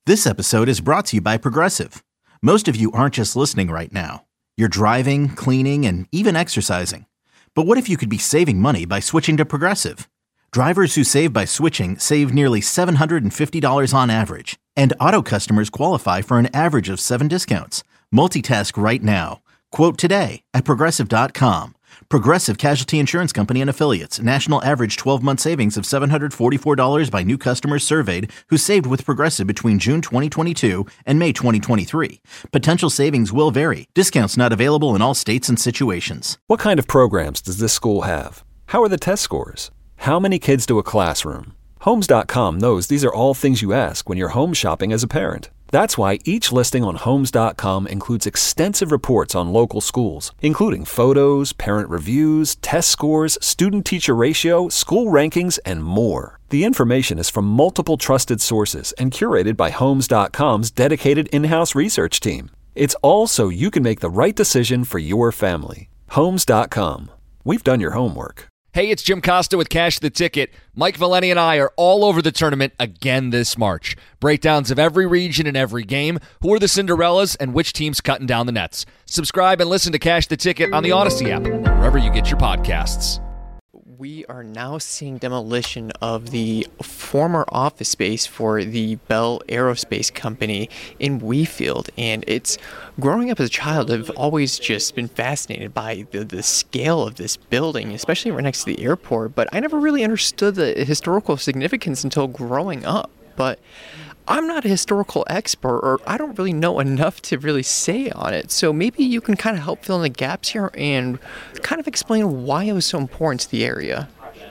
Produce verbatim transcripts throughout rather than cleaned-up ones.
This episode is brought to you by Progressive. Most of you aren't just listening right now. You're driving, cleaning, and even exercising. But what if you could be saving money by switching to Progressive? Drivers who save by switching save nearly seven hundred fifty dollars on average. And auto customers qualify for an average of seven discounts. Multitask right now. Quote today at progressive dot com. Progressive Casualty Insurance Company and Affiliates. National average twelve-month savings of seven hundred forty-four dollars by new customers surveyed who saved with Progressive between June twenty twenty-two and May twenty twenty-three. Potential savings will vary. Discounts not available in all states and situations. What kind of programs does this school have? How are the test scores? How many kids do a classroom? Homes dot com knows these are all things you ask when you're home shopping as a parent. That's why each listing on Homes dot com includes extensive reports on local schools, including photos, parent reviews, test scores, student-teacher ratio, school rankings, and more. The information is from multiple trusted sources and curated by Homes dot com's dedicated in-house research team. It's all so you can make the right decision for your family. Homes dot com. We've done your homework. Hey, it's Jim Costa with Cash the Ticket. Mike Valeni and I are all over the tournament again this March. Breakdowns of every region and every game, who are the Cinderellas, and which team's cutting down the nets. Subscribe and listen to Cash the Ticket on the Odyssey app, wherever you get your podcasts. We are now seeing demolition of the former office space for the Bell Aerospace Company in Wheatfield, and it's growing up as a child, I've always just been fascinated by the, the scale of this building, especially right next to the airport, but I never really understood the historical significance until growing up. But I'm not a historical expert, or I don't really know enough to really say on it. So maybe you can kind of help fill in the gaps here and kind of explain why it was so important to the area.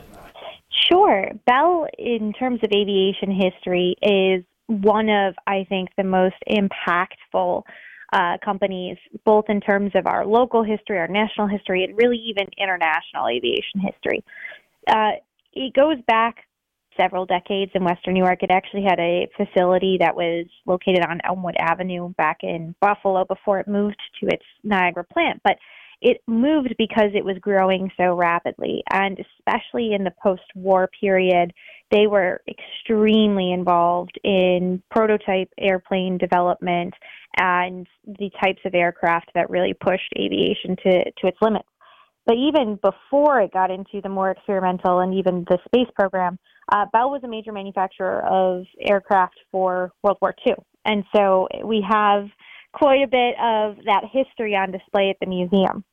Sure. Bell, in terms of aviation history, is one of, I think, the most impactful uh, companies, both in terms of our local history, our national history, and really even international aviation history. Uh, it goes back several decades in Western New York. It actually had a facility that was located on Elmwood Avenue back in Buffalo before it moved to its Niagara plant. But it moved because it was growing so rapidly. And especially in the post-war period, they were extremely involved in prototype airplane development and the types of aircraft that really pushed aviation to, to its limits. But even before it got into the more experimental and even the space program, uh, Bell was a major manufacturer of aircraft for World War Two. And so we have quite a bit of that history on display at the museum.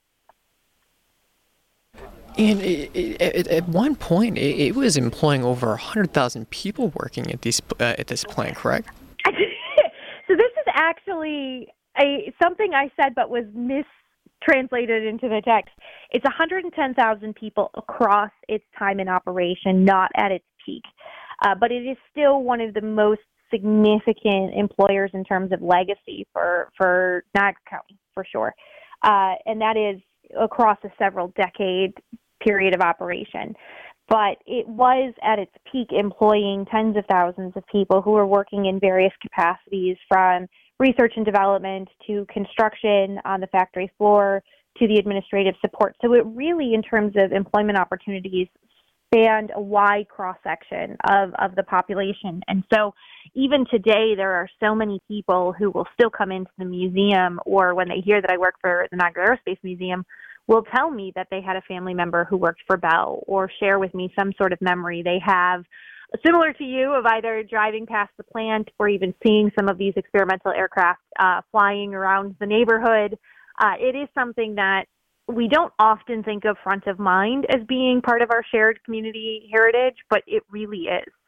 And it, it, at one point, it, it was employing over one hundred thousand people working at, these, uh, at this plant, correct? So this is actually a something I said but was mis. translated into the text. It's one hundred ten thousand people across its time in operation, not at its peak. Uh, but it is still one of the most significant employers in terms of legacy for, for Niagara County, for sure. Uh, and that is across a several decade period of operation. But it was at its peak employing tens of thousands of people who were working in various capacities, from research and development to construction on the factory floor to the administrative support. So it really, in terms of employment opportunities, spanned a wide cross-section of, of the population. And so even today, there are so many people who will still come into the museum, or when they hear that I work for the Niagara Aerospace Museum, will tell me that they had a family member who worked for Bell, or share with me some sort of memory they have similar to you of either driving past the plant or even seeing some of these experimental aircraft uh, flying around the neighborhood. Uh, it is something that we don't often think of front of mind as being part of our shared community heritage, but it really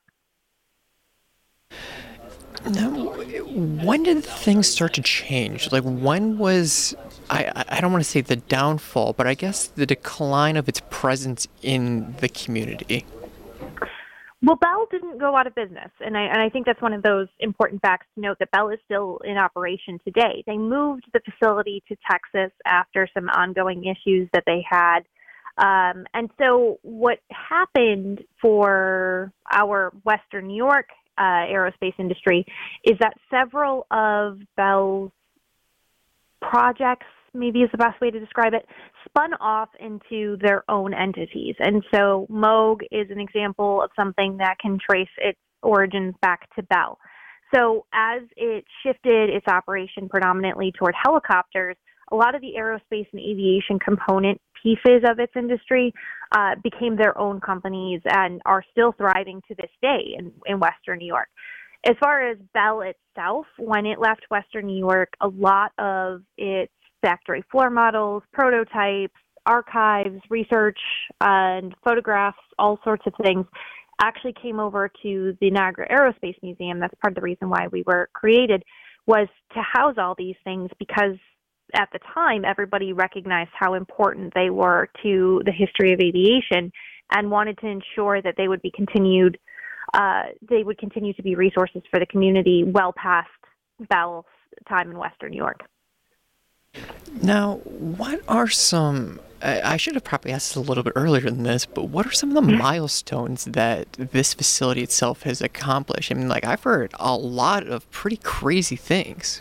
is. Now, when did things start to change? Like, when was, I, I don't want to say the downfall, but I guess the decline of its presence in the community? Well, Bell didn't go out of business, and I, and I think that's one of those important facts to note, that Bell is still in operation today. They moved the facility to Texas after some ongoing issues that they had. Um, and so what happened for our Western New York uh, aerospace industry is that several of Bell's projects, maybe is the best way to describe it, spun off into their own entities. And so Moog is an example of something that can trace its origins back to Bell. So as it shifted its operation predominantly toward helicopters, a lot of the aerospace and aviation component pieces of its industry uh, became their own companies and are still thriving to this day in, in Western New York. As far as Bell itself, when it left Western New York, a lot of its factory floor models, prototypes, archives, research, and photographs, all sorts of things, actually came over to the Niagara Aerospace Museum. That's part of the reason why we were created, was to house all these things, because at the time, everybody recognized how important they were to the history of aviation and wanted to ensure that they would be continued, uh, they would continue to be resources for the community well past Bell's time in Western New York. Now, what are some, I should have probably asked this a little bit earlier than this, but what are some of the milestones that this facility itself has accomplished? I mean, like, I've heard a lot of pretty crazy things.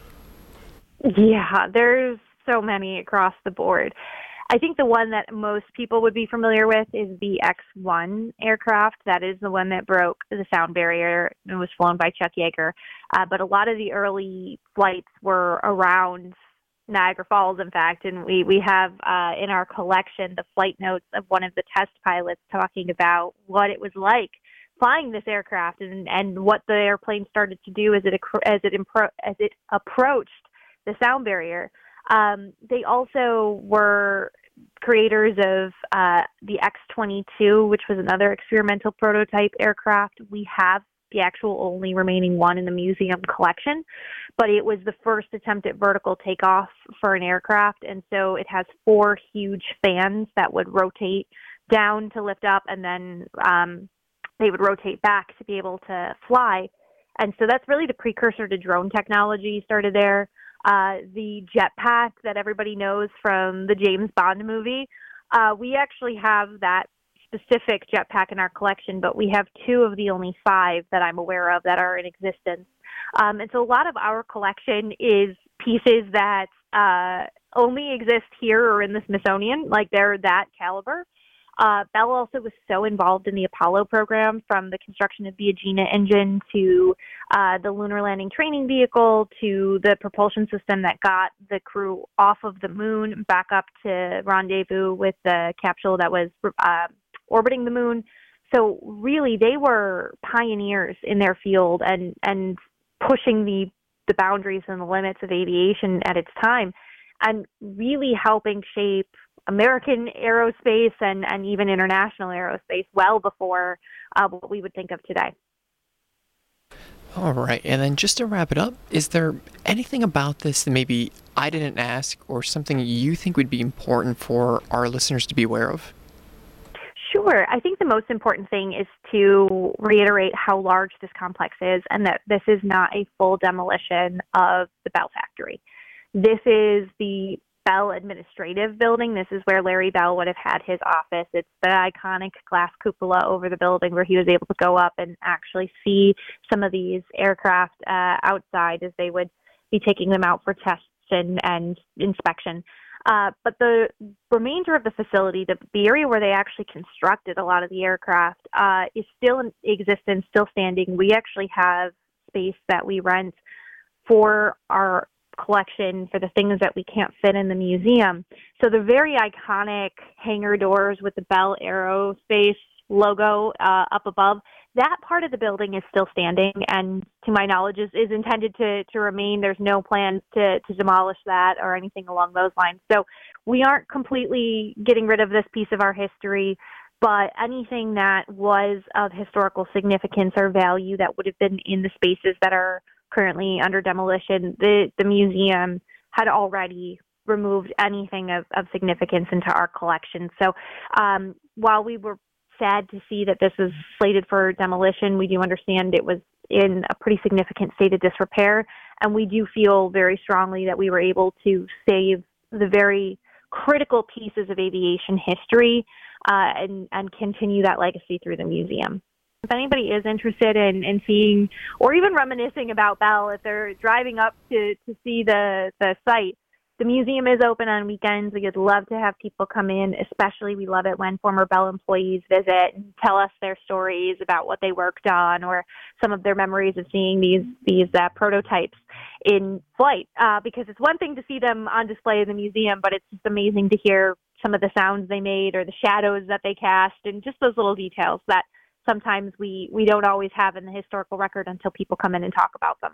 Yeah, there's so many across the board. I think the one that most people would be familiar with is the X one aircraft. That is the one that broke the sound barrier and was flown by Chuck Yeager. Uh, but a lot of the early flights were around Niagara Falls, in fact, and we, we have uh, in our collection the flight notes of one of the test pilots talking about what it was like flying this aircraft and, and what the airplane started to do as it as it impro- as it approached the sound barrier. Um, they also were creators of uh, the X twenty-two, which was another experimental prototype aircraft. We have the actual only remaining one in the museum collection, but it was the first attempt at vertical takeoff for an aircraft, and so it has four huge fans that would rotate down to lift up, and then um, they would rotate back to be able to fly. And so that's really the precursor to drone technology started there. Uh, the jetpack that everybody knows from the James Bond movie, uh, we actually have that specific jetpack in our collection, but we have two of the only five that I'm aware of that are in existence. Um, and so a lot of our collection is pieces that uh, only exist here or in the Smithsonian, like they're that caliber. Uh, Bell also was so involved in the Apollo program, from the construction of the Agena engine to uh, the lunar landing training vehicle to the propulsion system that got the crew off of the moon back up to rendezvous with the capsule that was uh, orbiting the moon. So really, they were pioneers in their field and, and pushing the, the boundaries and the limits of aviation at its time, and really helping shape American aerospace and, and even international aerospace well before uh, what we would think of today. All right. And then just to wrap it up, is there anything about this that maybe I didn't ask or something you think would be important for our listeners to be aware of? Sure. I think the most important thing is to reiterate how large this complex is, and that this is not a full demolition of the Bell factory. This is the Bell Administrative Building. This is where Larry Bell would have had his office. It's the iconic glass cupola over the building where he was able to go up and actually see some of these aircraft uh, outside as they would be taking them out for tests and, and inspection. Uh, but the remainder of the facility, the, the area where they actually constructed a lot of the aircraft, uh, is still in existence, still standing. We actually have space that we rent for our collection for the things that we can't fit in the museum. So the very iconic hangar doors with the Bell Aerospace logo uh, up above, that part of the building is still standing, and to my knowledge is, is intended to, to remain. There's no plans to, to demolish that or anything along those lines. So we aren't completely getting rid of this piece of our history, but anything that was of historical significance or value that would have been in the spaces that are currently under demolition, the, the museum had already removed anything of, of significance into our collection. So um, while we were sad to see that this was slated for demolition, we do understand it was in a pretty significant state of disrepair, and we do feel very strongly that we were able to save the very critical pieces of aviation history uh, and, and continue that legacy through the museum. If anybody is interested in, in seeing or even reminiscing about Bell, if they're driving up to, to see the, the site, the museum is open on weekends. We'd love to have people come in, especially we love it when former Bell employees visit and tell us their stories about what they worked on or some of their memories of seeing these these uh, prototypes in flight. Uh, because it's one thing to see them on display in the museum, but it's just amazing to hear some of the sounds they made or the shadows that they cast and just those little details that sometimes we, we don't always have in the historical record until people come in and talk about them.